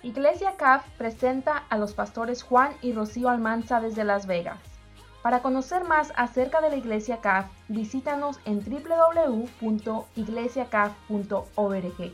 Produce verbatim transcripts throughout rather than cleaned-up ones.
Iglesia C A F presenta a los pastores Juan y Rocío Almanza desde Las Vegas. Para conocer más acerca de la Iglesia C A F, visítanos en doble u doble u doble u punto iglesia c a f punto org.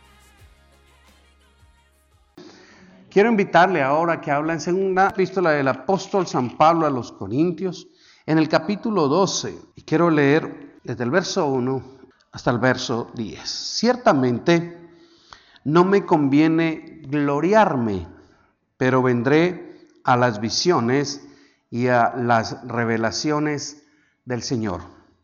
Quiero invitarle ahora que habla en segunda epístola del apóstol San Pablo a los Corintios, en el capítulo doce, y quiero leer desde el verso uno hasta el verso diez. Ciertamente no me conviene gloriarme, pero vendré a las visiones y a las revelaciones del Señor.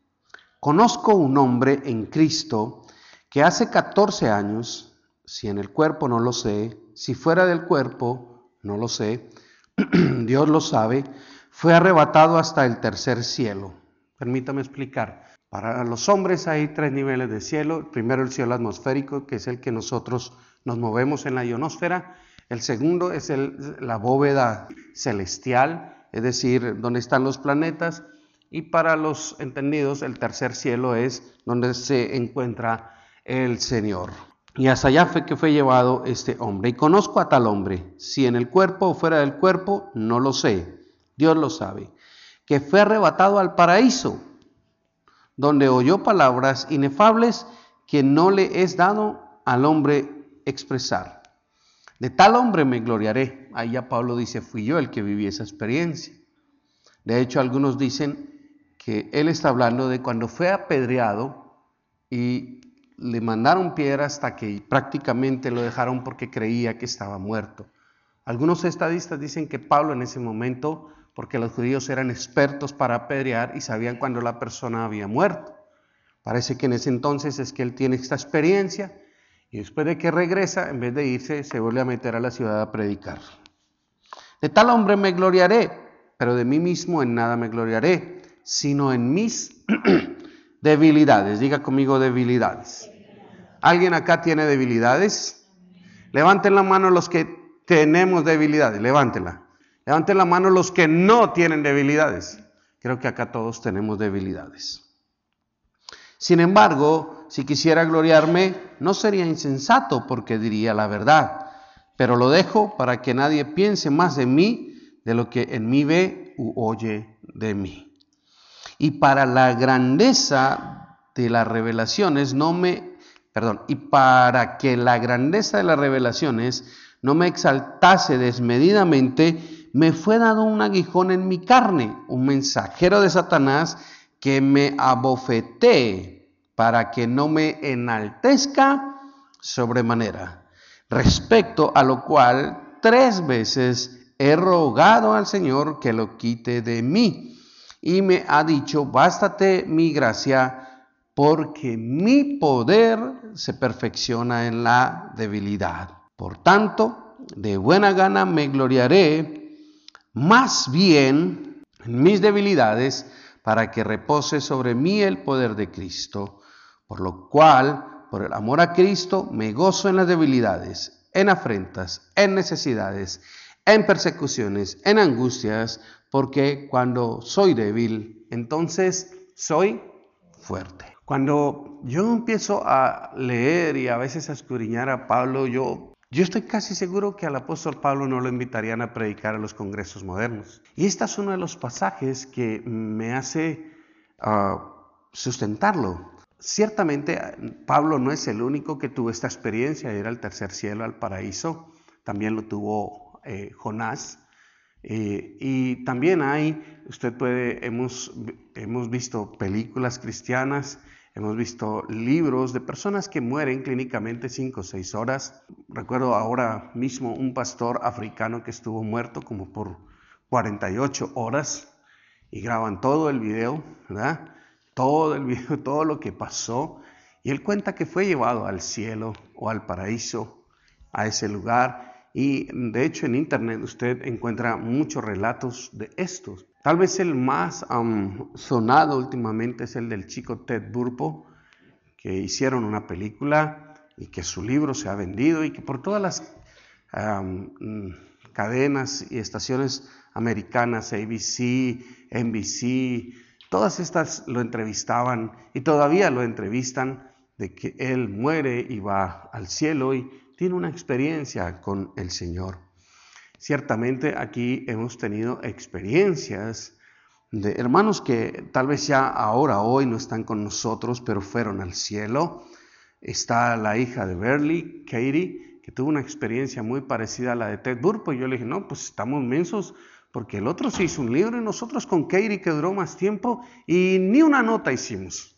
Conozco un hombre en Cristo que hace catorce años, si en el cuerpo no lo sé, si fuera del cuerpo no lo sé, Dios lo sabe, fue arrebatado hasta el tercer cielo. Permítame explicar. Para los hombres hay tres niveles de cielo. El primero, el cielo atmosférico, que es el que nosotros nos movemos en la ionosfera. El segundo es el, la bóveda celestial, es decir, donde están los planetas. Y para los entendidos, el tercer cielo es donde se encuentra el Señor. Y hasta allá fue que fue llevado este hombre. Y conozco a tal hombre, si en el cuerpo o fuera del cuerpo, no lo sé, Dios lo sabe, que fue arrebatado al paraíso, donde oyó palabras inefables que no le es dado al hombre expresar. De tal hombre me gloriaré. Ahí ya Pablo dice, fui yo el que viví esa experiencia. De hecho, algunos dicen que él está hablando de cuando fue apedreado y le mandaron piedra hasta que prácticamente lo dejaron porque creía que estaba muerto. Algunos estadistas dicen que Pablo en ese momento, porque los judíos eran expertos para apedrear y sabían cuando la persona había muerto. Parece que en ese entonces es que él tiene esta experiencia y después de que regresa, en vez de irse, se vuelve a meter a la ciudad a predicar. De tal hombre me gloriaré, pero de mí mismo en nada me gloriaré, sino en mis debilidades. Diga conmigo debilidades. ¿Alguien acá tiene debilidades? Levanten la mano los que tenemos debilidades, levántenla. Levanten la mano los que no tienen debilidades. Creo que acá todos tenemos debilidades. Sin embargo, si quisiera gloriarme, no sería insensato porque diría la verdad. Pero lo dejo para que nadie piense más de mí de lo que en mí ve u oye de mí. Y para la grandeza de las revelaciones no me, perdón, y para que la grandeza de las revelaciones no me exaltase desmedidamente, me fue dado un aguijón en mi carne, un mensajero de Satanás que me abofetee para que no me enaltezca sobremanera. Respecto a lo cual tres veces he rogado al Señor que lo quite de mí. Y me ha dicho, bástate mi gracia, porque mi poder se perfecciona en la debilidad. Por tanto, de buena gana me gloriaré más bien en mis debilidades, para que repose sobre mí el poder de Cristo. Por lo cual, por el amor a Cristo, me gozo en las debilidades, en afrentas, en necesidades, en persecuciones, en angustias, porque cuando soy débil, entonces soy fuerte. Cuando yo empiezo a leer y a veces a escudriñar a Pablo, yo, yo estoy casi seguro que al apóstol Pablo no lo invitarían a predicar a los congresos modernos. Y este es uno de los pasajes que me hace uh, sustentarlo. Ciertamente Pablo no es el único que tuvo esta experiencia de ir al tercer cielo, al paraíso. También lo tuvo eh, Jonás. Eh, y también hay, usted puede, hemos, hemos visto películas cristianas, hemos visto libros de personas que mueren clínicamente cinco o seis horas. Recuerdo ahora mismo un pastor africano que estuvo muerto como por cuarenta y ocho horas y graban todo el video, ¿verdad? Todo el video, todo lo que pasó. Y él cuenta que fue llevado al cielo o al paraíso, a ese lugar. Y de hecho en internet usted encuentra muchos relatos de estos. Tal vez el más um, sonado últimamente es el del chico Ted Burpo, que hicieron una película y que su libro se ha vendido y que por todas las um, cadenas y estaciones americanas, A B C, N B C, todas estas lo entrevistaban y todavía lo entrevistan de que él muere y va al cielo y tiene una experiencia con el Señor. Ciertamente aquí hemos tenido experiencias de hermanos que tal vez ya ahora, hoy no están con nosotros, pero fueron al cielo. Está la hija de Berly, Katie, que tuvo una experiencia muy parecida a la de Ted Burpo. Y yo le dije, no, pues estamos mensos, porque el otro se hizo un libro y nosotros con Katie, que duró más tiempo, y ni una nota hicimos.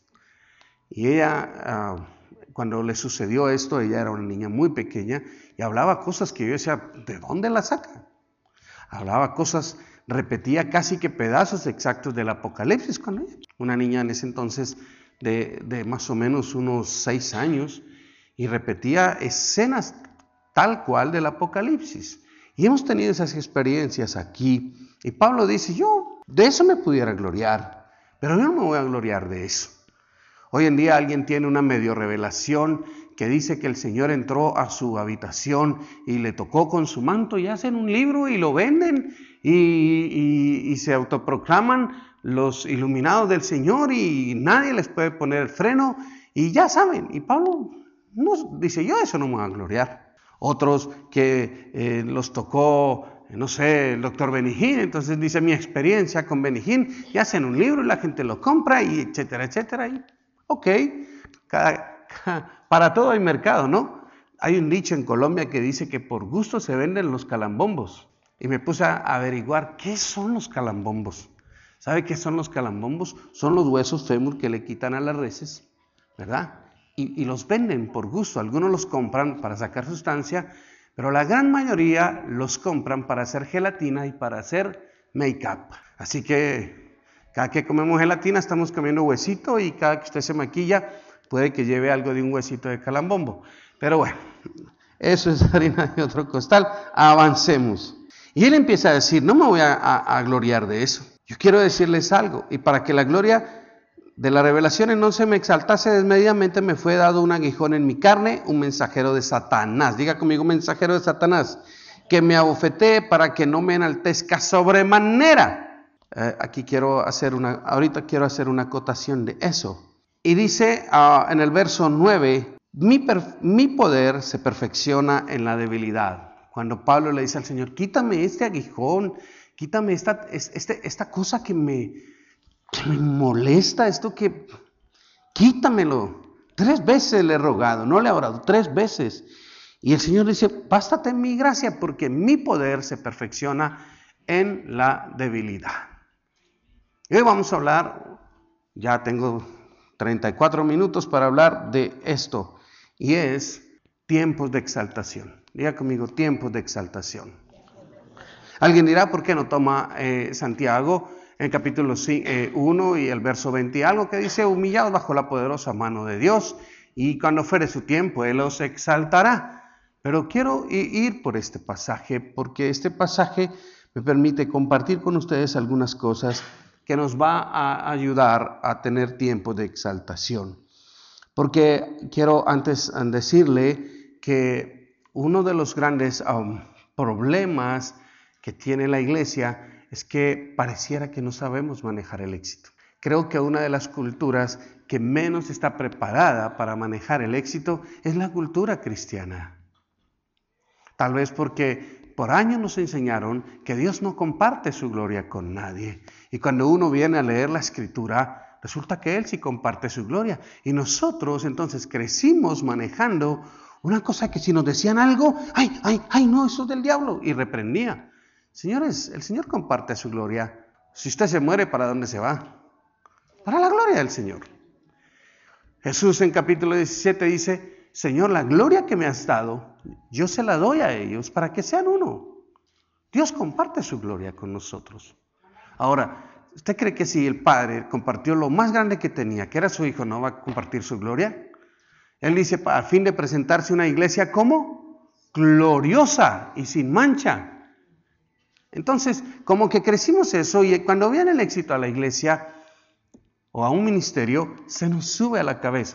Y ella, uh, cuando le sucedió esto, ella era una niña muy pequeña y hablaba cosas que yo decía, ¿de dónde la saca? Hablaba cosas, repetía casi que pedazos exactos del Apocalipsis con ella. Una niña en ese entonces de, de más o menos unos seis años y repetía escenas tal cual del Apocalipsis. Y hemos tenido esas experiencias aquí. Y Pablo dice, yo de eso me pudiera gloriar, pero yo no me voy a gloriar de eso. Hoy en día alguien tiene una medio revelación que dice que el Señor entró a su habitación y le tocó con su manto y hacen un libro y lo venden y, y, y se autoproclaman los iluminados del Señor y nadie les puede poner el freno y ya saben. Y Pablo no, dice, yo de eso no me voy a gloriar. Otros que eh, los tocó, no sé, el doctor Benny Hinn, entonces dice mi experiencia con Benny Hinn y hacen un libro y la gente lo compra y etcétera, etcétera. Y, ok, cada, cada, para todo hay mercado, ¿no? Hay un dicho en Colombia que dice que por gusto se venden los calambombos. Y me puse a averiguar qué son los calambombos. ¿Sabe qué son los calambombos? Son los huesos fémur que le quitan a las reses, ¿verdad? Y, y los venden por gusto. Algunos los compran para sacar sustancia, pero la gran mayoría los compran para hacer gelatina y para hacer make-up. Así que cada que comemos gelatina estamos comiendo huesito y cada que usted se maquilla puede que lleve algo de un huesito de calambombo. Pero bueno, eso es harina de otro costal. Avancemos. Y él empieza a decir, no me voy a, a, a gloriar de eso. Yo quiero decirles algo, y para que la gloria de las revelaciones no se me exaltase desmedidamente, me fue dado un aguijón en mi carne, un mensajero de Satanás. Diga conmigo, mensajero de Satanás, que me abofetee para que no me enaltezca sobremanera. Eh, aquí quiero hacer una, ahorita quiero hacer una acotación de eso. Y dice uh, en el verso nueve, mi, per, mi poder se perfecciona en la debilidad. Cuando Pablo le dice al Señor, quítame este aguijón, quítame esta, este, esta cosa que me, que me molesta, esto que, quítamelo. Tres veces le he rogado, no le he orado, tres veces. Y el Señor dice, bástate en mi gracia, porque mi poder se perfecciona en la debilidad. Y hoy vamos a hablar, ya tengo treinta y cuatro minutos para hablar de esto, y es tiempos de exaltación. Diga conmigo, tiempos de exaltación. Alguien dirá, ¿por qué no toma eh, Santiago en el capítulo uno y el verso veinte? Algo que dice, humillados bajo la poderosa mano de Dios, y cuando fuere su tiempo, Él os exaltará. Pero quiero ir por este pasaje, porque este pasaje me permite compartir con ustedes algunas cosas que nos va a ayudar a tener tiempos de exaltación. Porque quiero antes decirle que uno de los grandes um, problemas que tiene la iglesia es que pareciera que no sabemos manejar el éxito. Creo que una de las culturas que menos está preparada para manejar el éxito es la cultura cristiana. Tal vez porque por años nos enseñaron que Dios no comparte su gloria con nadie. Y cuando uno viene a leer la Escritura, resulta que Él sí comparte su gloria. Y nosotros entonces crecimos manejando una cosa que si nos decían algo, ay, ay, ay, no, eso es del diablo, y reprendía. Señores, el Señor comparte su gloria. Si usted se muere, ¿para dónde se va? Para la gloria del Señor. Jesús en capítulo diecisiete dice, Señor, la gloria que me has dado, yo se la doy a ellos para que sean uno. Dios comparte su gloria con nosotros. Ahora, ¿usted cree que si el Padre compartió lo más grande que tenía, que era su Hijo, no va a compartir su gloria? Él dice, a fin de presentarse una iglesia como gloriosa y sin mancha. Entonces, como que crecimos eso y cuando viene el éxito a la iglesia o a un ministerio, se nos sube a la cabeza.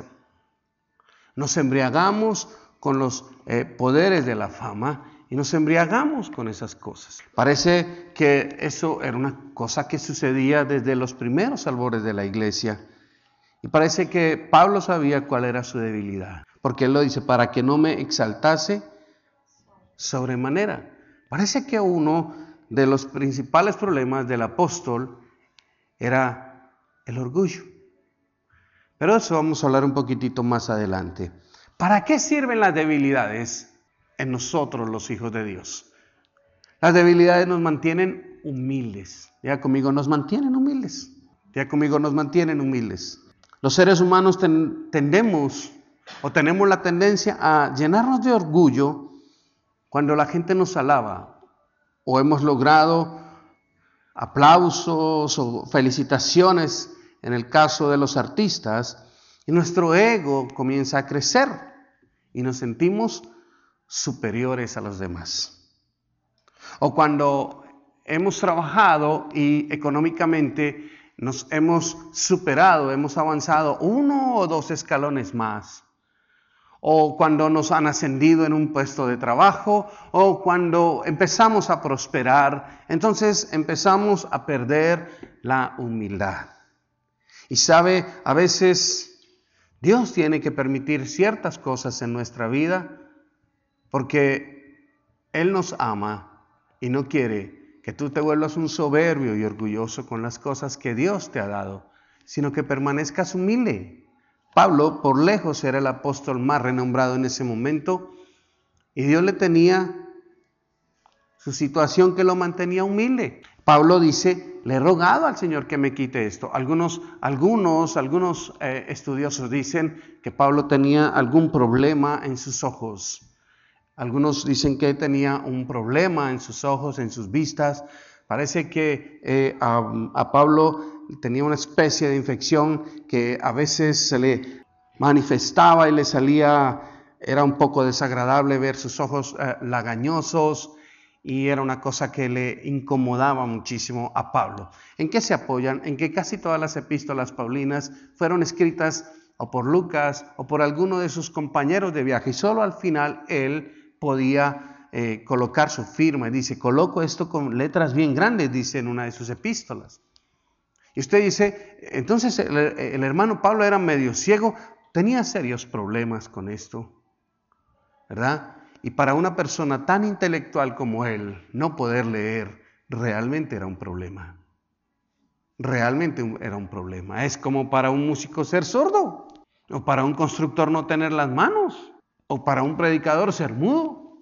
Nos embriagamos con los eh, poderes de la fama y nos embriagamos con esas cosas. Parece que eso era una cosa que sucedía desde los primeros albores de la iglesia. Y parece que Pablo sabía cuál era su debilidad, porque él lo dice, para que no me exaltase sobremanera. Parece que uno de los principales problemas del apóstol era el orgullo. Pero eso vamos a hablar un poquitito más adelante. ¿Para qué sirven las debilidades en nosotros, los hijos de Dios? Las debilidades nos mantienen humildes. Ya conmigo, nos mantienen humildes. Ya conmigo, nos mantienen humildes. Los seres humanos ten, tendemos o tenemos la tendencia a llenarnos de orgullo cuando la gente nos alaba o hemos logrado aplausos o felicitaciones en el caso de los artistas, y nuestro ego comienza a crecer y nos sentimos superiores a los demás. O cuando hemos trabajado y económicamente nos hemos superado, hemos avanzado uno o dos escalones más. O cuando nos han ascendido en un puesto de trabajo, o cuando empezamos a prosperar, entonces empezamos a perder la humildad. Y sabe, a veces Dios tiene que permitir ciertas cosas en nuestra vida porque Él nos ama y no quiere que tú te vuelvas un soberbio y orgulloso con las cosas que Dios te ha dado, sino que permanezcas humilde. Pablo, por lejos, era el apóstol más renombrado en ese momento y Dios le tenía su situación que lo mantenía humilde. Pablo dice, le he rogado al Señor que me quite esto. Algunos, algunos, algunos eh, estudiosos dicen que Pablo tenía algún problema en sus ojos. Algunos dicen que tenía un problema en sus ojos, en sus vistas. Parece que eh, a, a Pablo tenía una especie de infección que a veces se le manifestaba y le salía, era un poco desagradable ver sus ojos eh, lagañosos. Y era una cosa que le incomodaba muchísimo a Pablo. ¿En qué se apoyan? En que casi todas las epístolas paulinas fueron escritas o por Lucas o por alguno de sus compañeros de viaje. Y solo al final él podía eh, colocar su firma. Dice, coloco esto con letras bien grandes, dice en una de sus epístolas. Y usted dice, entonces el, el hermano Pablo era medio ciego, tenía serios problemas con esto, ¿verdad? Y para una persona tan intelectual como él, no poder leer realmente era un problema. Realmente era un problema. Es como para un músico ser sordo, o para un constructor no tener las manos, o para un predicador ser mudo.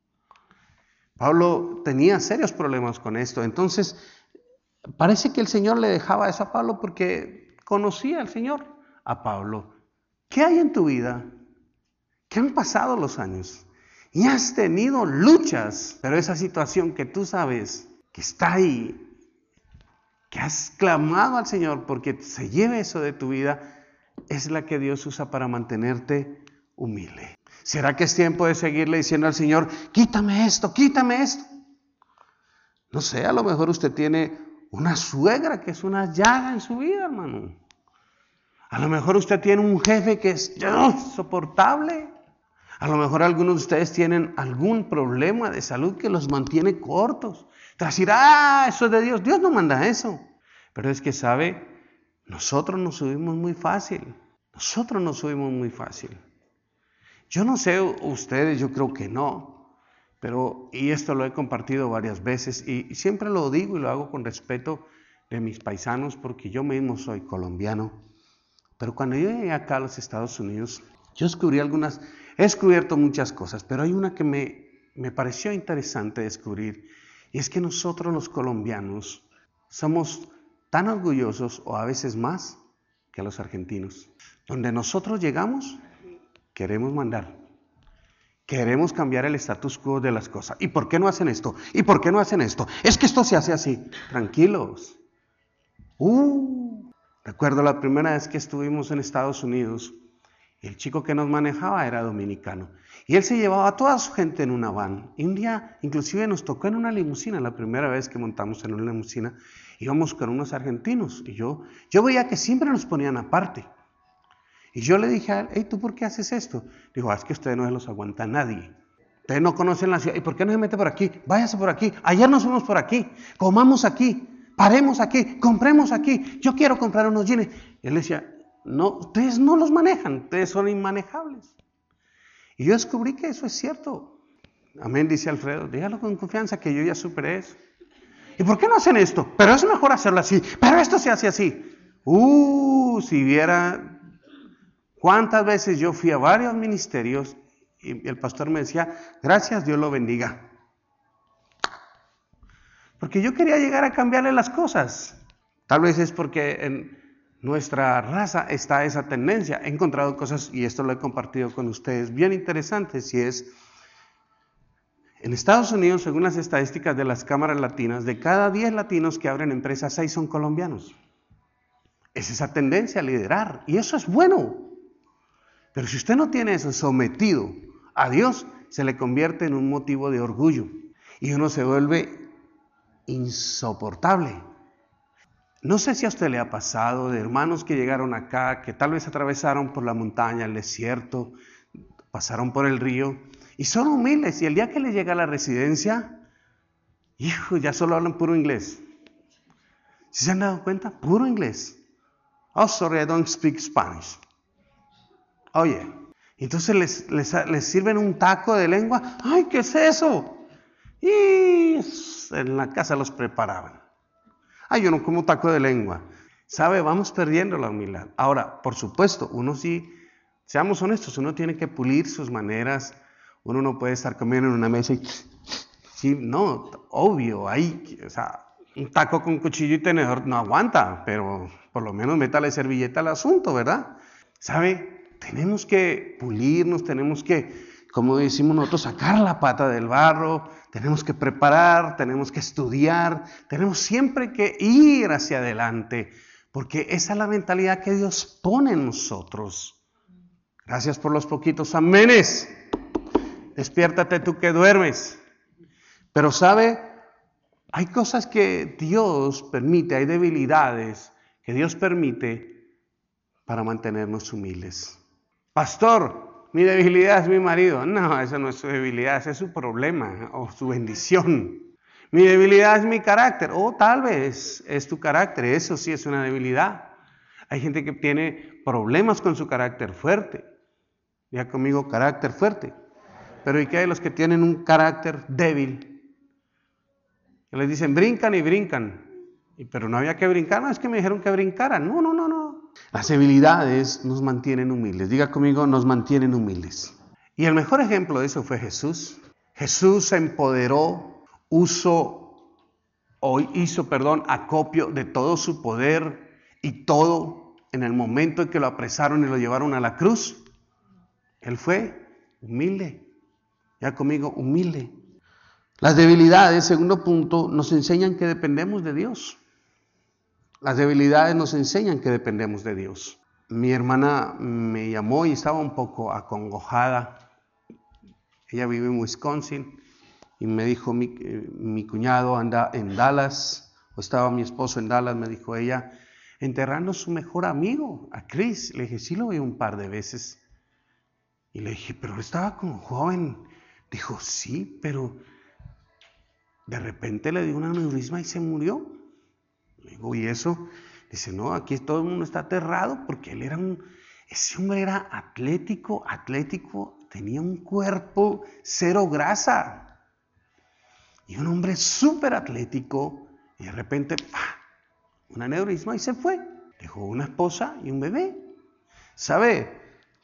Pablo tenía serios problemas con esto. Entonces, parece que el Señor le dejaba eso a Pablo porque conocía al Señor. A Pablo, ¿qué hay en tu vida? ¿Qué han pasado los años? Y has tenido luchas, pero esa situación que tú sabes que está ahí, que has clamado al Señor porque se lleve eso de tu vida, es la que Dios usa para mantenerte humilde. ¿Será que es tiempo de seguirle diciendo al Señor, quítame esto, quítame esto? No sé, a lo mejor usted tiene una suegra que es una llaga en su vida, hermano. A lo mejor usted tiene un jefe que es insoportable. A lo mejor algunos de ustedes tienen algún problema de salud que los mantiene cortos. Tras decir, ah, eso es de Dios. Dios no manda eso. Pero es que, ¿sabe? Nosotros nos subimos muy fácil. Nosotros nos subimos muy fácil. Yo no sé ustedes, yo creo que no. Pero, y esto lo he compartido varias veces, y, y siempre lo digo y lo hago con respeto de mis paisanos, porque yo mismo soy colombiano. Pero cuando yo llegué acá a los Estados Unidos, yo descubrí algunas... He descubierto muchas cosas, pero hay una que me, me pareció interesante descubrir, y es que nosotros los colombianos somos tan orgullosos, o a veces más, que los argentinos. Donde nosotros llegamos, queremos mandar, queremos cambiar el status quo de las cosas. ¿Y por qué no hacen esto? ¿Y por qué no hacen esto? Es que esto se hace así. Tranquilos. Uh, recuerdo la primera vez que estuvimos en Estados Unidos. El chico que nos manejaba era dominicano. Y él se llevaba a toda su gente en una van. Y un día, inclusive, nos tocó en una limusina. La primera vez que montamos en una limusina, íbamos con unos argentinos. Y yo, yo veía que siempre nos ponían aparte. Y yo le dije a él, hey, ¿tú por qué haces esto? Dijo, ah, es que ustedes no se los aguanta nadie. Ustedes no conocen la ciudad. ¿Y por qué no se mete por aquí? Váyase por aquí. Ayer nos fuimos por aquí. Comamos aquí. Paremos aquí. Compremos aquí. Yo quiero comprar unos jeans. Y él decía, no, ustedes no los manejan, ustedes son inmanejables. Y yo descubrí que eso es cierto. Amén, dice Alfredo. Dígalo con confianza que yo ya superé eso. ¿Y por qué no hacen esto? Pero es mejor hacerlo así. Pero esto se hace así. Uh, si viera cuántas veces yo fui a varios ministerios y el pastor me decía, gracias, Dios lo bendiga. Porque yo quería llegar a cambiarle las cosas. Tal vez es porque en nuestra raza está esa tendencia. He encontrado cosas, y esto lo he compartido con ustedes, bien interesantes, y es, en Estados Unidos, según las estadísticas de las cámaras latinas, de cada diez latinos que abren empresas, seis son colombianos. Es esa tendencia a liderar, y eso es bueno. Pero si usted no tiene eso sometido a Dios, se le convierte en un motivo de orgullo, y uno se vuelve insoportable. No sé si a usted le ha pasado de hermanos que llegaron acá, que tal vez atravesaron por la montaña, el desierto, pasaron por el río, y son humildes, y el día que les llega a la residencia, hijo, ya solo hablan puro inglés. ¿Sí se han dado cuenta? Puro inglés. Oh, sorry, I don't speak Spanish. Oye, entonces les, les, les sirven un taco de lengua. ¡Ay, qué es eso! Y en la casa los preparaban. Ay, yo no como taco de lengua. ¿Sabe? Vamos perdiendo la humildad. Ahora, por supuesto, uno sí, seamos honestos, uno tiene que pulir sus maneras. Uno no puede estar comiendo en una mesa y... Sí, no, obvio, ahí, o sea, un taco con cuchillo y tenedor no aguanta, pero por lo menos métale servilleta al asunto, ¿verdad? ¿Sabe? Tenemos que pulirnos, tenemos que, como decimos nosotros, sacar la pata del barro, tenemos que preparar, tenemos que estudiar, tenemos siempre que ir hacia adelante, porque esa es la mentalidad que Dios pone en nosotros. Gracias por los poquitos amenes. Despiértate tú que duermes. Pero sabe, hay cosas que Dios permite, hay debilidades que Dios permite para mantenernos humildes. Pastor, mi debilidad es mi marido. No, eso no es su debilidad, ese es su problema o su bendición. Mi debilidad es mi carácter. O tal vez es tu carácter, eso sí es una debilidad. Hay gente que tiene problemas con su carácter fuerte. Diga conmigo, carácter fuerte. Pero ¿y qué hay los que tienen un carácter débil? Que les dicen, brincan y brincan. Y, pero no había que brincar, no es que me dijeron que brincaran. No, no, no, no. Las debilidades nos mantienen humildes. Diga conmigo, nos mantienen humildes. Y el mejor ejemplo de eso fue Jesús. Jesús se empoderó, usó, o hizo, perdón, acopio de todo su poder y todo en el momento en que lo apresaron y lo llevaron a la cruz. Él fue humilde. Ya conmigo, humilde. Las debilidades, segundo punto, nos enseñan que dependemos de Dios. Las debilidades nos enseñan que dependemos de Dios. Mi hermana me llamó y estaba un poco acongojada. Ella vive en Wisconsin y me dijo, mi, mi cuñado anda en Dallas, o estaba mi esposo en Dallas, me dijo ella, enterrando a su mejor amigo, a Chris. Le dije, sí lo vi un par de veces. Y le dije, pero estaba como joven. Dijo, sí, pero de repente le dio un aneurisma y se murió. Le digo, ¿y eso? Dice, no, aquí todo el mundo está aterrado porque él era un, ese hombre era atlético, atlético, tenía un cuerpo cero grasa. Y un hombre súper atlético, y de repente, ¡pah!, un aneurisma y se fue. Dejó una esposa y un bebé. ¿Sabe?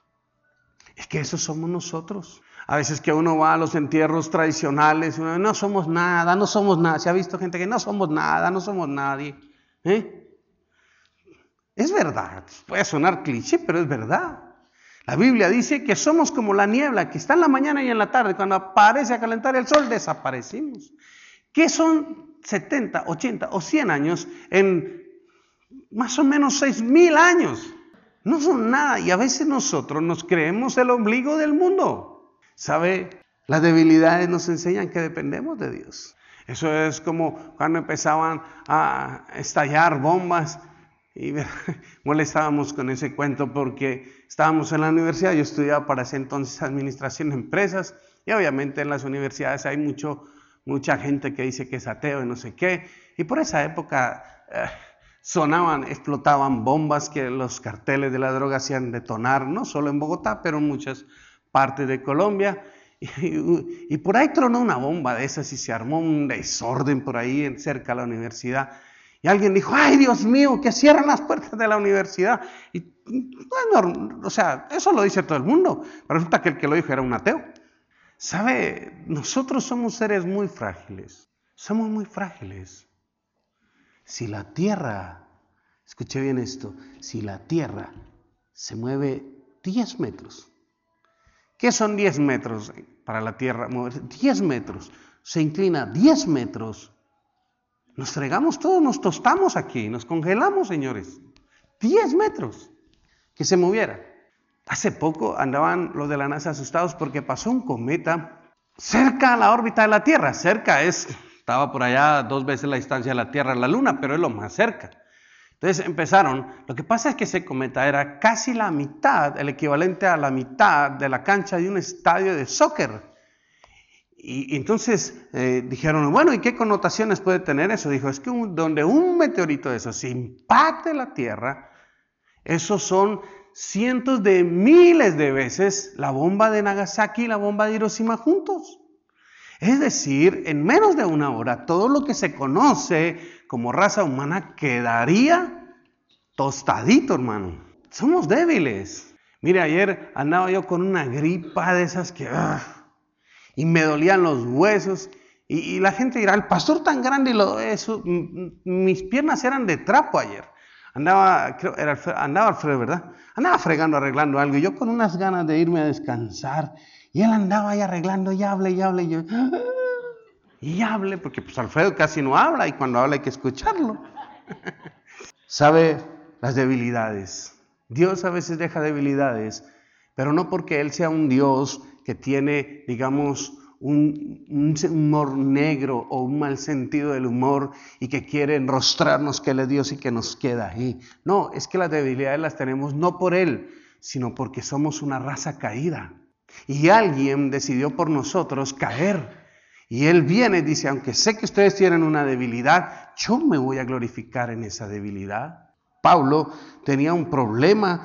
Es que eso somos nosotros. A veces que uno va a los entierros tradicionales, uno, no somos nada, no somos nada. Se ha visto gente que no somos nada, no somos nadie. ¿Eh? Es verdad, puede sonar cliché, pero es verdad. La Biblia dice que somos como la niebla, que está en la mañana y en la tarde. Cuando aparece a calentar el sol, desaparecimos. ¿Qué son setenta, ochenta o cien años en más o menos seis mil años? No son nada, y a veces nosotros nos creemos el ombligo del mundo. ¿Sabe? Las debilidades nos enseñan que dependemos de Dios. Eso es como cuando empezaban a estallar bombas y molestábamos con ese cuento porque estábamos en la universidad. Yo estudiaba para ese entonces administración de empresas y obviamente en las universidades hay mucho, mucha gente que dice que es ateo y no sé qué. Y por esa época eh, sonaban, explotaban bombas que los carteles de la droga hacían detonar, no solo en Bogotá, pero en muchas partes de Colombia. Y, y por ahí tronó una bomba de esas y se armó un desorden por ahí en, cerca de la universidad. Y alguien dijo, ay Dios mío, que cierran las puertas de la universidad. Y bueno, o sea, eso lo dice todo el mundo. Pero resulta que el que lo dijo era un ateo. ¿Sabe? Nosotros somos seres muy frágiles. Somos muy frágiles. Si la tierra, escuche bien esto, si la tierra se mueve diez metros. ¿Qué son diez metros para la tierra? diez metros. Se inclina diez metros. Nos fregamos todos, nos tostamos aquí, nos congelamos, señores. diez metros. Que se moviera. Hace poco andaban los de la NASA asustados porque pasó un cometa cerca a la órbita de la Tierra. Cerca es, estaba por allá dos veces la distancia de la Tierra a la Luna, pero es lo más cerca. Entonces empezaron, lo que pasa es que ese cometa era casi la mitad, el equivalente a la mitad de la cancha de un estadio de soccer. Y, y entonces eh, dijeron, bueno, ¿y qué connotaciones puede tener eso? Dijo, es que un, donde un meteorito de esos impacte la Tierra, esos son cientos de miles de veces la bomba de Nagasaki y la bomba de Hiroshima juntos. Es decir, en menos de una hora, todo lo que se conoce como raza humana quedaría tostadito, hermano. Somos débiles. Mire, ayer andaba yo con una gripa de esas que... Uh, y me dolían los huesos. Y, y la gente dirá, el pastor tan grande, y lo, eso, m- mis piernas eran de trapo ayer. Andaba, creo, era Alfredo, andaba Alfredo, ¿verdad? Andaba fregando, arreglando algo. Y yo con unas ganas de irme a descansar. Y él andaba ahí arreglando y hable y hable. Y yo... Y hable, porque pues Alfredo casi no habla y cuando habla hay que escucharlo. Sabe las debilidades. Dios a veces deja debilidades, pero no porque Él sea un Dios que tiene, digamos, un, un humor negro o un mal sentido del humor y que quiere enrostrarnos que Él es Dios y que nos queda ahí. No, es que las debilidades las tenemos no por Él, sino porque somos una raza caída. Y alguien decidió por nosotros caer. Y Él viene y dice, aunque sé que ustedes tienen una debilidad, yo me voy a glorificar en esa debilidad. Pablo tenía un problema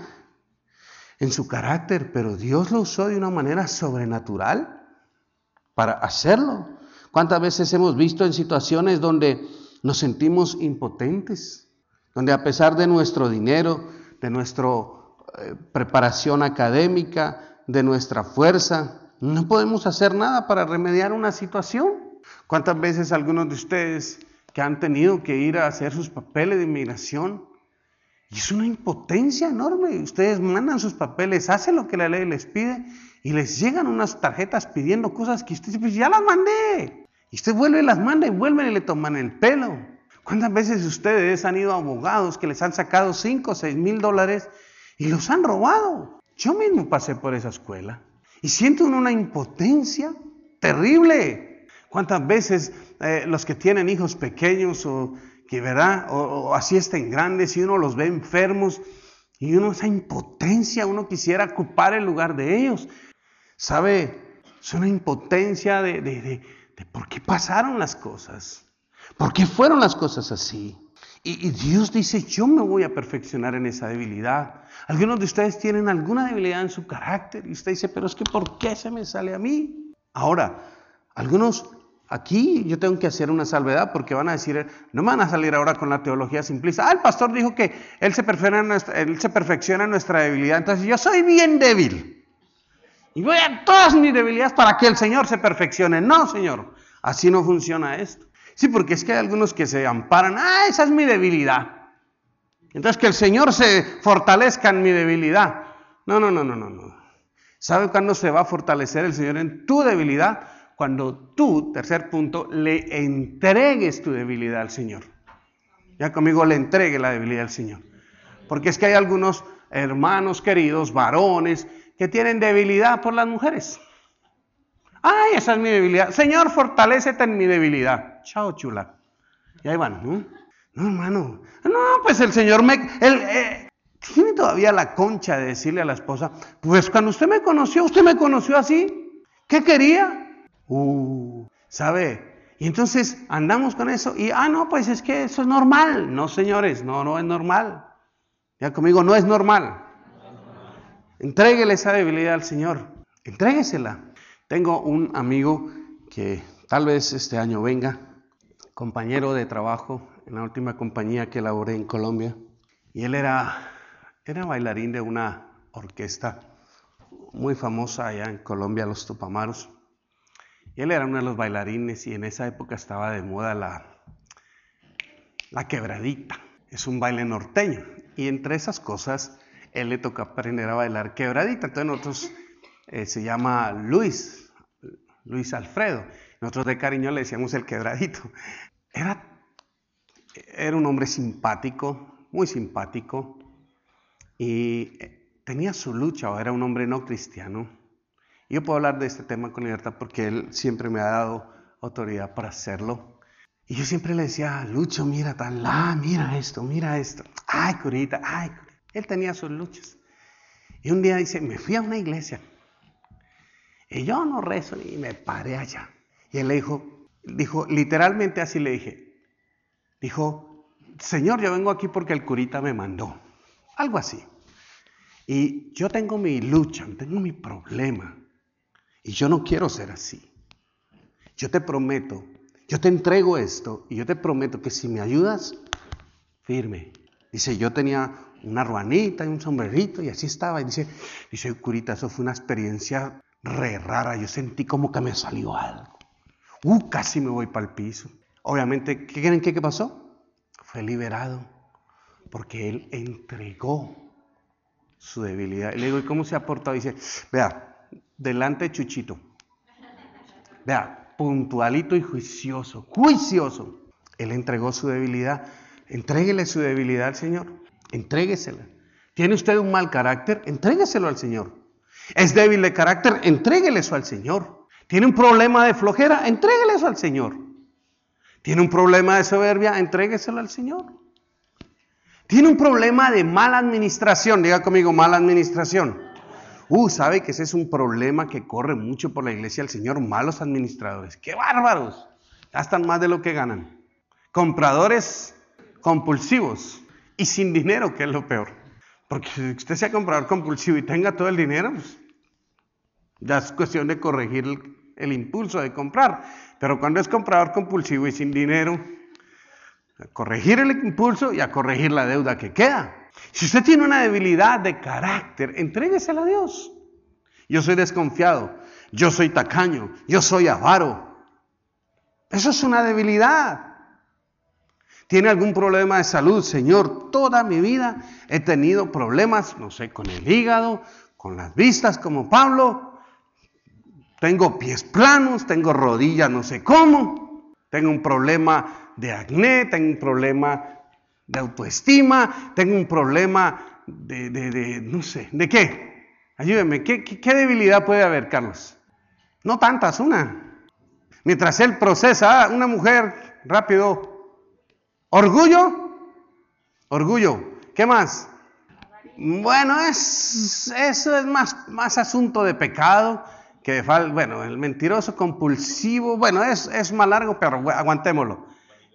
en su carácter, pero Dios lo usó de una manera sobrenatural para hacerlo. ¿Cuántas veces hemos visto en situaciones donde nos sentimos impotentes? Donde a pesar de nuestro dinero, de nuestra eh, preparación académica, de nuestra fuerza, no podemos hacer nada para remediar una situación. ¿Cuántas veces algunos de ustedes que han tenido que ir a hacer sus papeles de inmigración? Y es una impotencia enorme. Ustedes mandan sus papeles, hacen lo que la ley les pide y les llegan unas tarjetas pidiendo cosas que usted dice, pues ya las mandé. Y usted vuelve y las manda y vuelven y le toman el pelo. ¿Cuántas veces ustedes han ido a abogados que les han sacado cinco o seis mil dólares y los han robado? Yo mismo pasé por esa escuela. Y siento una impotencia terrible. ¿Cuántas veces eh, los que tienen hijos pequeños o que verdad o, o así estén grandes y uno los ve enfermos y uno esa impotencia, uno quisiera ocupar el lugar de ellos? ¿Sabe? Es una impotencia de, de, de, de por qué pasaron las cosas. ¿Por qué fueron las cosas así? Y, y Dios dice, yo me voy a perfeccionar en esa debilidad. Algunos de ustedes tienen alguna debilidad en su carácter y usted dice, pero es que ¿por qué se me sale a mí? Ahora, algunos aquí yo tengo que hacer una salvedad porque van a decir, no me van a salir ahora con la teología simplista. Ah, el pastor dijo que él se perfecciona en nuestra, él se perfecciona en nuestra debilidad, entonces yo soy bien débil. Y voy a todas mis debilidades para que el Señor se perfeccione. No, Señor, así no funciona esto. Sí, porque es que hay algunos que se amparan, ah, esa es mi debilidad. Entonces que el Señor se fortalezca en mi debilidad. No, no, no, no, no, no. ¿Sabe cuándo se va a fortalecer el Señor en tu debilidad? Cuando tú, tercer punto, le entregues tu debilidad al Señor. Ya conmigo, le entregue la debilidad al Señor. Porque es que hay algunos hermanos queridos, varones, que tienen debilidad por las mujeres. Ay, esa es mi debilidad. Señor, fortalécete en mi debilidad. Chao, chula. Y ahí van, ¿no? No, hermano. No, pues el Señor me... Él, eh, tiene todavía la concha de decirle a la esposa, pues cuando usted me conoció, usted me conoció así. ¿Qué quería? Uh, ¿sabe? Y entonces andamos con eso y, ah, no, pues es que eso es normal. No, señores, no, no es normal. Ya conmigo, no es normal. Entréguele esa debilidad al Señor. Entréguesela. Tengo un amigo que tal vez este año venga, compañero de trabajo en la última compañía que laboré en Colombia. Y él era, era bailarín de una orquesta muy famosa allá en Colombia, los Tupamaros. Y él era uno de los bailarines y en esa época estaba de moda la, la quebradita. Es un baile norteño. Y entre esas cosas, él le tocó aprender a bailar quebradita. Entonces nosotros, eh, se llama Luis, Luis Alfredo. Nosotros de cariño le decíamos el quebradito. Era, era un hombre simpático, muy simpático. Y tenía su lucha, era un hombre no cristiano. Yo puedo hablar de este tema con libertad porque él siempre me ha dado autoridad para hacerlo. Y yo siempre le decía, Lucho, mira tal, ah, mira esto, mira esto. Ay, curita, ay, curita. Él tenía sus luchas. Y un día dice, me fui a una iglesia. Y yo no rezo y me paré allá. Y él le dijo, dijo, literalmente así le dije. Dijo, Señor, yo vengo aquí porque el curita me mandó. Algo así. Y yo tengo mi lucha, tengo mi problema. Y yo no quiero ser así. Yo te prometo, yo te entrego esto y yo te prometo que si me ayudas, firme. Dice, yo tenía una ruanita y un sombrerito y así estaba. Y dice, dice, curita, eso fue una experiencia re rara. Yo sentí como que me salió algo. Uh, casi me voy para el piso. Obviamente, ¿qué creen que qué pasó? Fue liberado porque él entregó su debilidad. Y le digo, ¿y cómo se ha portado? Dice, vea, delante de Chuchito. Vea, puntualito y juicioso, juicioso. Él entregó su debilidad. Entréguele su debilidad al Señor. Entréguesela. ¿Tiene usted un mal carácter? Entrégueselo al Señor. ¿Es débil de carácter? Entréguele eso al Señor. ¿Tiene un problema de flojera? Entréguele eso al Señor. ¿Tiene un problema de soberbia? Entrégueselo al Señor. ¿Tiene un problema de mala administración? Diga conmigo, mala administración. Uh, ¿sabe que ese es un problema que corre mucho por la iglesia del Señor? Malos administradores. ¡Qué bárbaros! Gastan más de lo que ganan. Compradores compulsivos y sin dinero, que es lo peor. Porque si usted sea comprador compulsivo y tenga todo el dinero, pues, ya es cuestión de corregir el, el impulso de comprar. Pero cuando es comprador compulsivo y sin dinero, a corregir el impulso y a corregir la deuda que queda. Si usted tiene una debilidad de carácter, entréguesela a Dios. Yo soy desconfiado, yo soy tacaño, yo soy avaro. Eso es una debilidad. ¿Tiene algún problema de salud? Señor, toda mi vida he tenido problemas, no sé, con el hígado, con las vistas como Pablo. Tengo pies planos, tengo rodillas no sé cómo. Tengo un problema de acné, tengo un problema de autoestima, tengo un problema de, de, de no sé, ¿de qué? Ayúdeme, ¿qué, qué, ¿qué debilidad puede haber, Carlos? No tantas, una. Mientras él procesa, una mujer, rápido. ¿Orgullo? Orgullo. ¿Qué más? Bueno, es, eso es más, más asunto de pecado que de falta. Bueno, el mentiroso compulsivo, bueno, es, es más largo, pero aguantémoslo.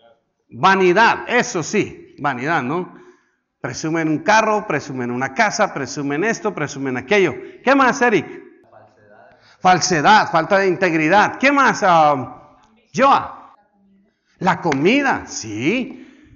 Vanidad, eso sí, vanidad, ¿no? Presumen un carro, presumen una casa, presumen esto, presumen aquello. ¿Qué más, Eric? Falsedad. Falsedad, falta de integridad. ¿Qué más, uh, Joa? La comida, sí.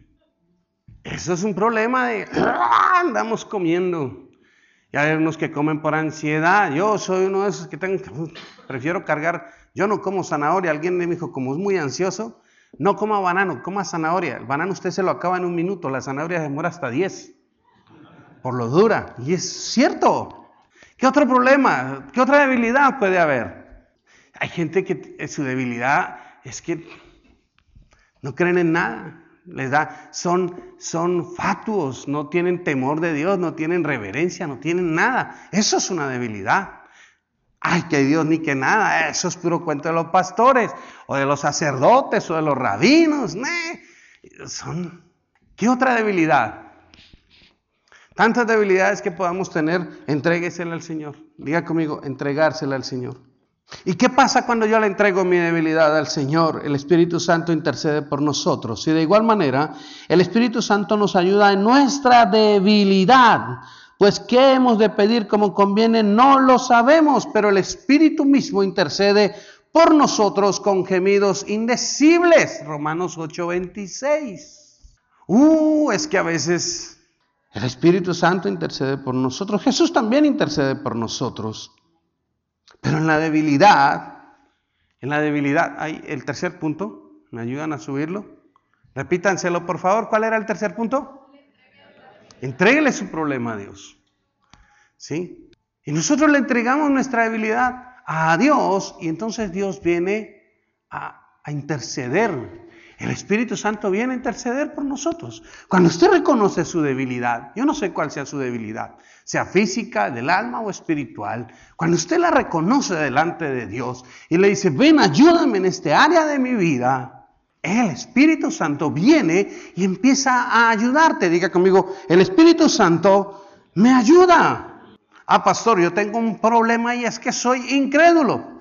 Eso es un problema de, andamos comiendo. Y hay unos que comen por ansiedad. Yo soy uno de esos que tengo, prefiero cargar. Yo no como zanahoria. Alguien me dijo, como es muy ansioso, no coma banano, coma zanahoria. El banano usted se lo acaba en un minuto, la zanahoria demora hasta diez. Por lo dura. Y es cierto. ¿Qué otro problema? ¿Qué otra debilidad puede haber? Hay gente que su debilidad es que no creen en nada. Les da, son, son fatuos, no tienen temor de Dios, no tienen reverencia, no tienen nada. Eso es una debilidad. Ay, que Dios ni que nada, eso es puro cuento de los pastores, o de los sacerdotes, o de los rabinos. ¡Nee! Son, ¿qué otra debilidad? Tantas debilidades que podamos tener, entréguesela al Señor. Diga conmigo, entregársela al Señor. ¿Y qué pasa cuando yo le entrego mi debilidad al Señor? El Espíritu Santo intercede por nosotros. Y de igual manera, el Espíritu Santo nos ayuda en nuestra debilidad Pues qué hemos de pedir como conviene, no lo sabemos, pero el Espíritu mismo intercede por nosotros con gemidos indecibles. Romanos ocho veintiséis. Uh, es que a veces el Espíritu Santo intercede por nosotros. Jesús también intercede por nosotros. Pero en la debilidad, en la debilidad, hay el tercer punto. ¿Me ayudan a subirlo? Repítanselo, por favor. ¿Cuál era el tercer punto? Entréguele su problema a Dios. ¿Sí? Y nosotros le entregamos nuestra debilidad a Dios y entonces Dios viene a, a interceder. El Espíritu Santo viene a interceder por nosotros. Cuando usted reconoce su debilidad, yo no sé cuál sea su debilidad, sea física, del alma o espiritual, cuando usted la reconoce delante de Dios y le dice, ven, ayúdame en este área de mi vida, el Espíritu Santo viene y empieza a ayudarte. Diga conmigo, el Espíritu Santo me ayuda. Ah, pastor, yo tengo un problema y es que soy incrédulo.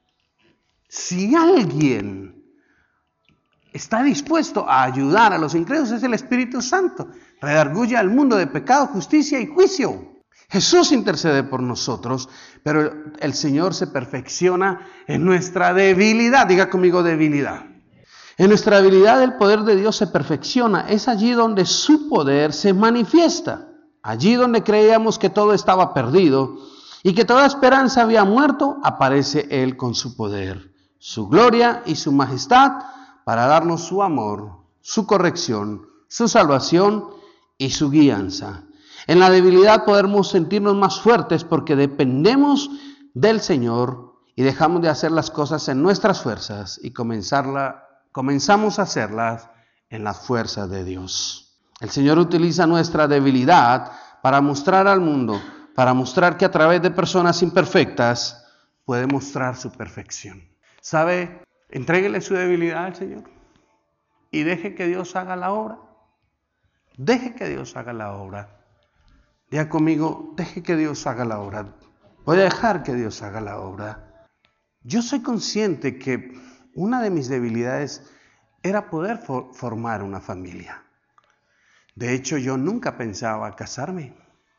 Si alguien está dispuesto a ayudar a los incrédulos, es el Espíritu Santo. Redarguye al mundo de pecado, justicia y juicio. Jesús intercede por nosotros, pero el Señor se perfecciona en nuestra debilidad. Diga conmigo, debilidad. En nuestra debilidad el poder de Dios se perfecciona. Es allí donde su poder se manifiesta. Allí donde creíamos que todo estaba perdido y que toda esperanza había muerto, aparece Él con su poder, su gloria y su majestad para darnos su amor, su corrección, su salvación y su guianza. En la debilidad podemos sentirnos más fuertes porque dependemos del Señor y dejamos de hacer las cosas en nuestras fuerzas y comenzarla Comenzamos a hacerlas en las fuerzas de Dios. El Señor utiliza nuestra debilidad para mostrar al mundo, para mostrar que a través de personas imperfectas puede mostrar su perfección. ¿Sabe? Entréguele su debilidad al Señor y deje que Dios haga la obra. Deje que Dios haga la obra. Diga conmigo, deje que Dios haga la obra. Voy a dejar que Dios haga la obra. Yo soy consciente que una de mis debilidades era poder for- formar una familia. De hecho, yo nunca pensaba casarme.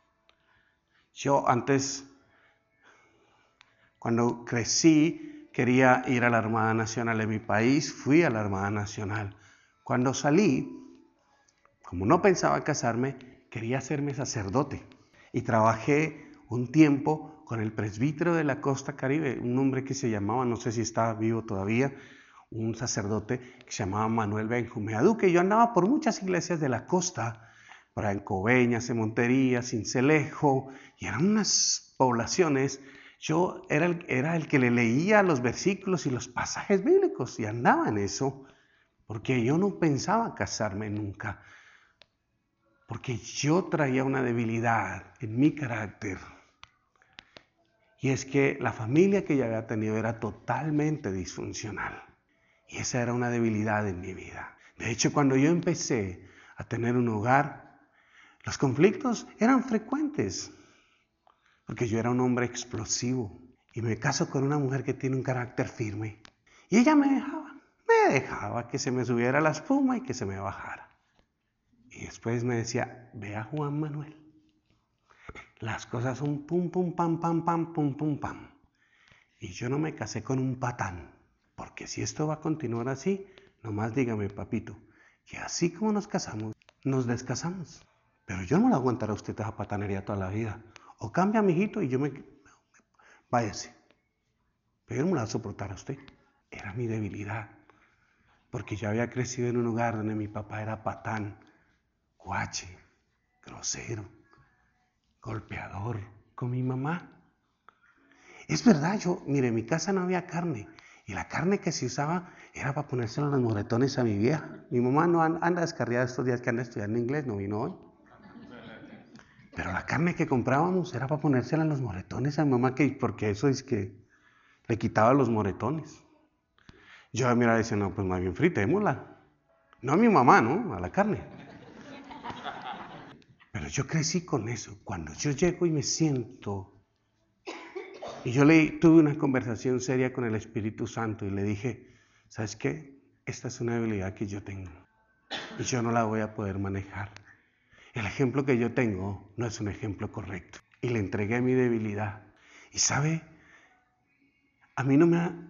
Yo antes, cuando crecí, quería ir a la Armada Nacional de mi país, fui a la Armada Nacional. Cuando salí, como no pensaba casarme, quería hacerme sacerdote. Y trabajé un tiempo con el presbítero de la costa caribe, un hombre que se llamaba, no sé si está vivo todavía, un sacerdote que se llamaba Manuel Benjumea Duque. Yo andaba por muchas iglesias de la costa, para en Coveñas, en Montería, Cincelejo, y eran unas poblaciones. Yo era el, era el que le leía los versículos y los pasajes bíblicos, y andaba en eso, porque yo no pensaba casarme nunca, porque yo traía una debilidad en mi carácter. Y es que la familia que yo había tenido era totalmente disfuncional. Y esa era una debilidad en mi vida. De hecho, cuando yo empecé a tener un hogar, los conflictos eran frecuentes. Porque yo era un hombre explosivo. Y me caso con una mujer que tiene un carácter firme. Y ella me dejaba. Me dejaba que se me subiera la espuma y que se me bajara. Y después me decía, ve a Juan Manuel. Las cosas son pum, pum, pam, pam, pam, pum, pum, pam. Y yo no me casé con un patán, porque si esto va a continuar así, nomás dígame, papito, que así como nos casamos, nos descasamos. Pero yo no le aguantaré a usted esa patanería toda la vida. O cambia, mijito, y yo me... váyase. Pero yo no me la voy a soportar a usted. Era mi debilidad, porque yo había crecido en un hogar donde mi papá era patán, guache, grosero, golpeador con mi mamá. Es verdad, yo, mire, en mi casa no había carne. Y la carne que se usaba era para ponérsela en los moretones a mi vieja. Mi mamá no anda descarriada estos días que anda estudiando inglés, no vino hoy. Pero la carne que comprábamos era para ponérsela en los moretones a mi mamá, que, porque eso es que le quitaba los moretones. Yo mira, decía, no, pues más bien fritémosla. No a mi mamá, ¿no? A la carne. Pero yo crecí con eso. Cuando yo llego y me siento, y yo le tuve una conversación seria con el Espíritu Santo y le dije, ¿sabes qué? Esta es una debilidad que yo tengo y yo no la voy a poder manejar. el ejemplo que yo tengo no es un ejemplo correcto. Y le entregué mi debilidad. Y sabe, a mí no me ha...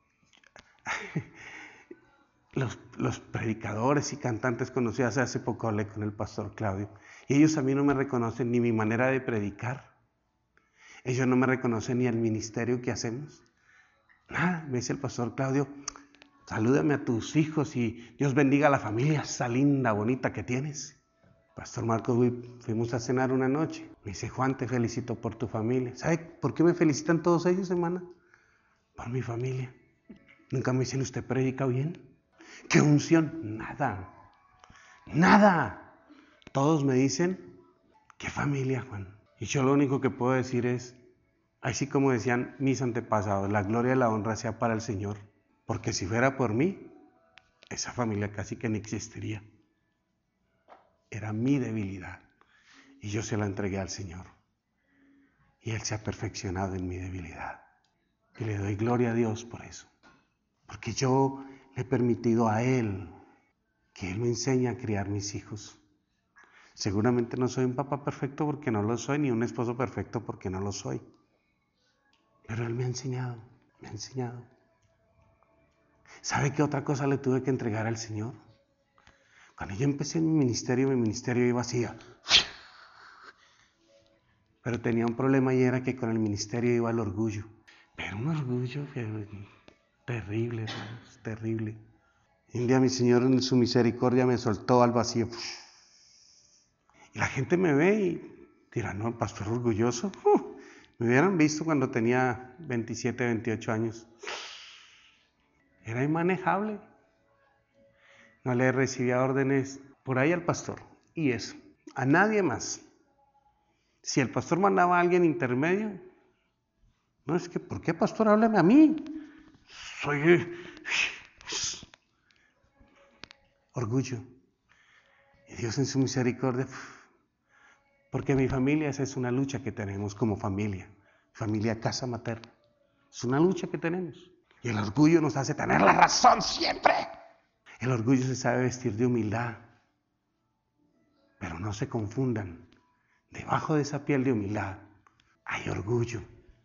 Los, los predicadores y cantantes conocidos, hace poco hablé con el pastor Claudio, y ellos a mí no me reconocen ni mi manera de predicar. Ellos no me reconocen ni el ministerio que hacemos. Nada, me dice el pastor Claudio, salúdame a tus hijos y Dios bendiga a la familia, esa linda, bonita que tienes. Pastor Marcos, fuimos a cenar una noche. Me dice, Juan, te felicito por tu familia. ¿Sabe por qué me felicitan todos ellos, hermana? Por mi familia. Nunca me dicen, ¿usted predica bien? ¿Qué unción? Nada. Nada. Todos me dicen, ¿qué familia, Juan? Y yo lo único que puedo decir es, así como decían mis antepasados, la gloria y la honra sea para el Señor. Porque si fuera por mí, esa familia casi que no existiría. Era mi debilidad. Y yo se la entregué al Señor. Y Él se ha perfeccionado en mi debilidad. Y le doy gloria a Dios por eso. Porque yo le he permitido a Él que Él me enseñe a criar mis hijos. Seguramente no soy un papá perfecto porque no lo soy, ni un esposo perfecto porque no lo soy. Pero Él me ha enseñado, me ha enseñado. ¿Sabe qué otra cosa le tuve que entregar al Señor? Cuando yo empecé en mi ministerio, mi ministerio iba así. Pero tenía un problema y era que con el ministerio iba el orgullo. Pero un orgullo terrible, hermanos, terrible. Y un día mi Señor en su misericordia me soltó al vacío. Y la gente me ve y dirá, no, el pastor orgulloso. Uh, me hubieran visto cuando tenía veintisiete, veintiocho años. Era inmanejable. No le recibía órdenes por ahí al pastor. Y eso, a nadie más. Si el pastor mandaba a alguien intermedio, no es que, ¿por qué pastor? Háblame a mí. Soy orgullo. Y Dios en su misericordia, porque mi familia, esa es una lucha que tenemos como familia. Familia casa materna. Es una lucha que tenemos. Y el orgullo nos hace tener la razón siempre. El orgullo se sabe vestir de humildad. Pero no se confundan. Debajo de esa piel de humildad hay orgullo.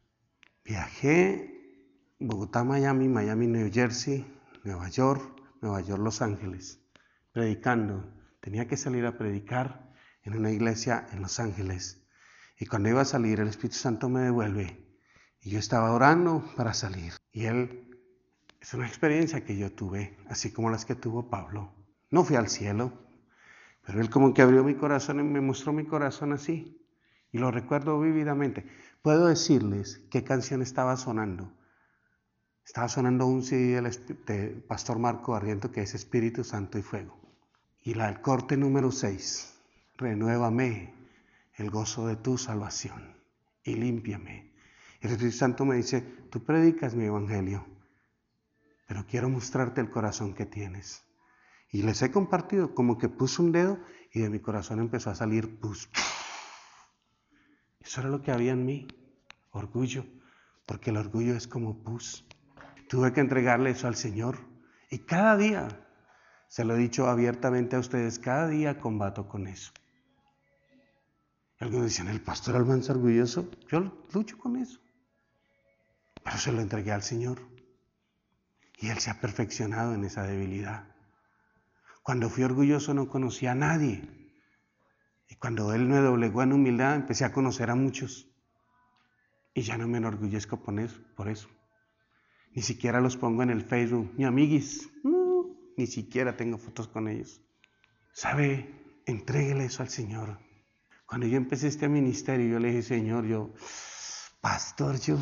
Viajé Bogotá, Miami, Miami, New Jersey, Nueva York, Nueva York, Los Ángeles, predicando. Tenía que salir a predicar en una iglesia en Los Ángeles. Y cuando iba a salir, el Espíritu Santo me devuelve. Y yo estaba orando para salir. Y Él, es una experiencia que yo tuve, así como las que tuvo Pablo. No fui al cielo, pero Él como que abrió mi corazón y me mostró mi corazón así. Y lo recuerdo vívidamente. Puedo decirles qué canción estaba sonando. Estaba sonando un C D del de Pastor Marco Arriento que es Espíritu Santo y Fuego. Y la, el corte número seis. Renuévame el gozo de tu salvación y límpiame. El Espíritu Santo me dice, tú predicas mi evangelio, pero quiero mostrarte el corazón que tienes. Y les he compartido, como que puse un dedo y de mi corazón empezó a salir pus. Eso era lo que había en mí, orgullo, porque el orgullo es como pus. Tuve que entregarle eso al Señor y cada día, se lo he dicho abiertamente a ustedes, cada día combato con eso. Algunos decían, el pastor Almanza orgulloso, yo lucho con eso. Pero se lo entregué al Señor y Él se ha perfeccionado en esa debilidad. Cuando fui orgulloso no conocía a nadie. Y cuando Él me doblegó en humildad, empecé a conocer a muchos. Y ya no me enorgullezco por eso. Por eso. Ni siquiera los pongo en el Facebook. Mi amiguis, no, ni siquiera tengo fotos con ellos. ¿Sabe? Entréguele eso al Señor. Cuando yo empecé este ministerio, yo le dije, Señor, yo, pastor, yo,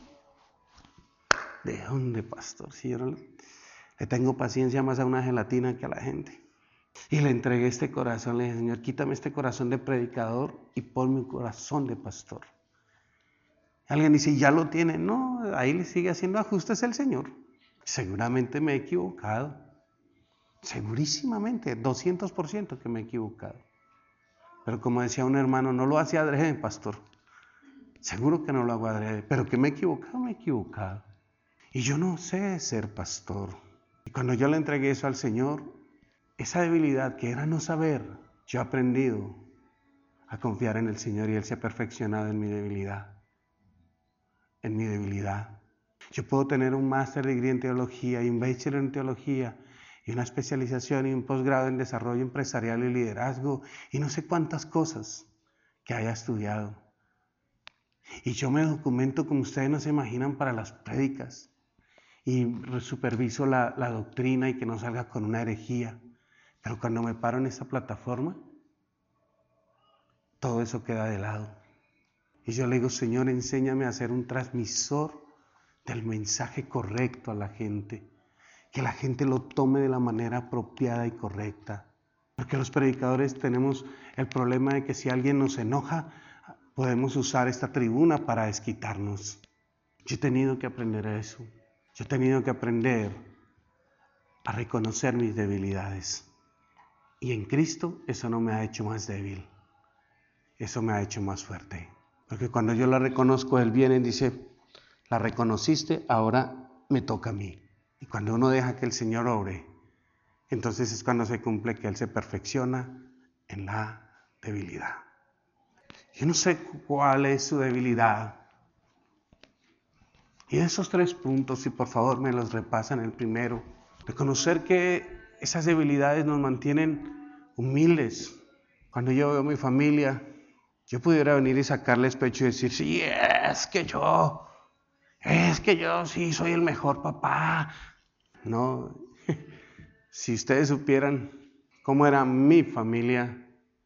¿de dónde, pastor? Si yo no, le tengo paciencia más a una gelatina que a la gente. Y le entregué este corazón, le dije, Señor, quítame este corazón de predicador y ponme un corazón de pastor. Alguien dice, ¿ya lo tiene? No, ahí le sigue haciendo ajustes el Señor. Seguramente me he equivocado. Segurísimamente, doscientos por ciento que me he equivocado. Pero como decía un hermano, no lo hace adrede, pastor. Seguro que no lo hago adrede, pero que me he equivocado, me he equivocado. Y yo no sé ser pastor. Y cuando yo le entregué eso al Señor, esa debilidad que era no saber, yo he aprendido a confiar en el Señor y Él se ha perfeccionado en mi debilidad. En mi debilidad. Yo puedo tener un máster degree en teología y un bachelor en teología y una especialización y un posgrado en desarrollo empresarial y liderazgo y no sé cuántas cosas que haya estudiado. Y yo me documento como ustedes no se imaginan para las prédicas y superviso la, la doctrina y que no salga con una herejía. Pero cuando me paro en esta plataforma, todo eso queda de lado. Y yo le digo, Señor, enséñame a ser un transmisor del mensaje correcto a la gente. Que la gente lo tome de la manera apropiada y correcta. Porque los predicadores tenemos el problema de que si alguien nos enoja, podemos usar esta tribuna para desquitarnos. Yo he tenido que aprender eso. Yo he tenido que aprender a reconocer mis debilidades. Y en Cristo eso no me ha hecho más débil. Eso me ha hecho más fuerte. Porque cuando yo la reconozco, Él viene y dice, la reconociste, ahora me toca a mí. Y cuando uno deja que el Señor obre, entonces es cuando se cumple que Él se perfecciona en la debilidad. Yo no sé cuál es su debilidad. Y esos tres puntos, si por favor me los repasan, el primero, reconocer que esas debilidades nos mantienen humildes. Cuando yo veo a mi familia, yo pudiera venir y sacarles pecho y decir, sí, es que yo, es que yo sí soy el mejor papá. No, si ustedes supieran cómo era mi familia,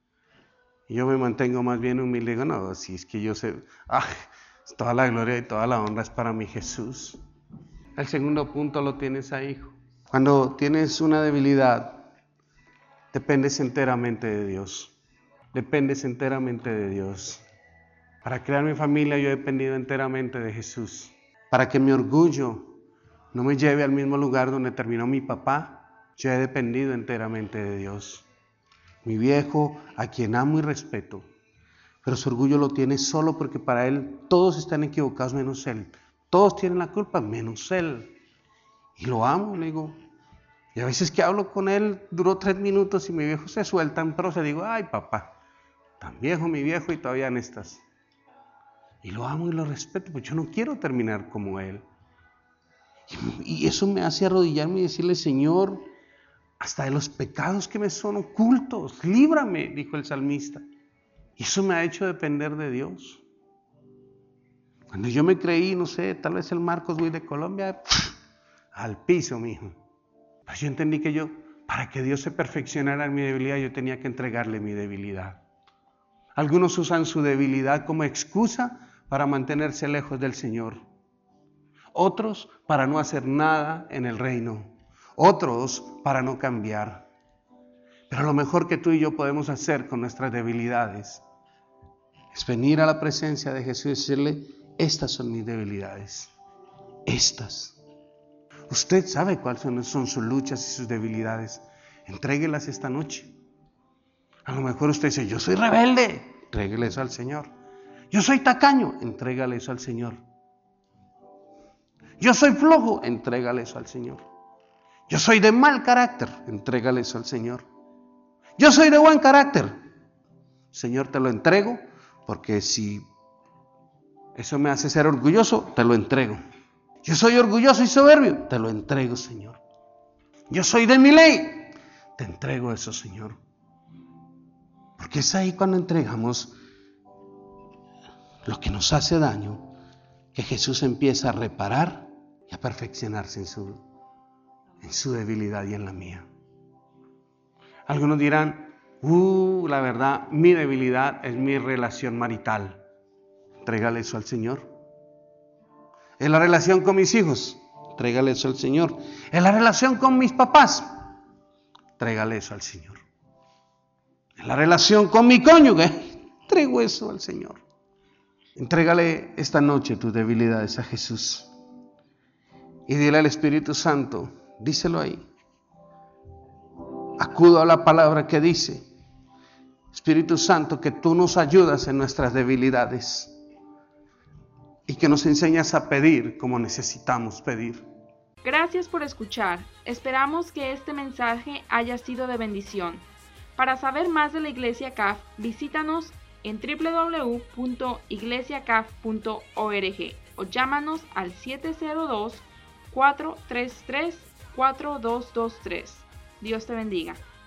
yo me mantengo más bien humilde. Digo, no, si es que yo sé, ah, toda la gloria y toda la honra es para mi Jesús. El segundo punto lo tienes ahí, hijo. Cuando tienes una debilidad, dependes enteramente de Dios. Dependes enteramente de Dios. Para crear mi familia yo he dependido enteramente de Jesús. Para que mi orgullo no me lleve al mismo lugar donde terminó mi papá, yo he dependido enteramente de Dios. Mi viejo, a quien amo y respeto, pero su orgullo lo tiene solo porque para él todos están equivocados menos él. Todos tienen la culpa menos él. Y lo amo, le digo. Y a veces que hablo con él, duró tres minutos y mi viejo se suelta en prosa. Digo, ay papá, tan viejo mi viejo y todavía en estas. Y lo amo y lo respeto, porque yo no quiero terminar como él. Y eso me hace arrodillarme y decirle, Señor, hasta de los pecados que me son ocultos, líbrame, dijo el salmista. Y eso me ha hecho depender de Dios. Cuando yo me creí, no sé, tal vez el Marcos Witt de Colombia, pff, al piso, mijo. Pero yo entendí que yo, para que Dios se perfeccionara en mi debilidad, yo tenía que entregarle mi debilidad. Algunos usan su debilidad como excusa para mantenerse lejos del Señor. Otros para no hacer nada en el reino. Otros para no cambiar. Pero lo mejor que tú y yo podemos hacer con nuestras debilidades es venir a la presencia de Jesús y decirle, estas son mis debilidades. Estas. Usted sabe cuáles son, son sus luchas y sus debilidades. Entréguelas esta noche. A lo mejor usted dice, yo soy rebelde. Entréguele eso al Señor. Yo soy tacaño. Entrégale eso al Señor. Yo soy flojo. Entrégale eso al Señor. Yo soy de mal carácter. Entrégale eso al Señor. Yo soy de buen carácter. Señor, te lo entrego, porque si eso me hace ser orgulloso, te lo entrego. Yo soy orgulloso y soberbio, te lo entrego, Señor. Yo soy de mi ley, te entrego eso, Señor. Porque es ahí cuando entregamos lo que nos hace daño, que Jesús empieza a reparar y a perfeccionarse en su, en su debilidad y en la mía. Algunos dirán, uh, la verdad, mi debilidad es mi relación marital. Entrégale eso al Señor. En la relación con mis hijos, entrégale eso al Señor. En la relación con mis papás, entrégale eso al Señor. En la relación con mi cónyuge, entrego eso al Señor. Entrégale esta noche tus debilidades a Jesús. Y dile al Espíritu Santo, díselo ahí. Acudo a la palabra que dice, Espíritu Santo, que tú nos ayudas en nuestras debilidades y que nos enseñas a pedir como necesitamos pedir. Gracias por escuchar. Esperamos que este mensaje haya sido de bendición. Para saber más de la Iglesia C A F, visítanos en w w w punto iglesia caf punto org o llámanos al siete cero dos, cuatro tres tres, cuatro dos dos tres. Dios te bendiga.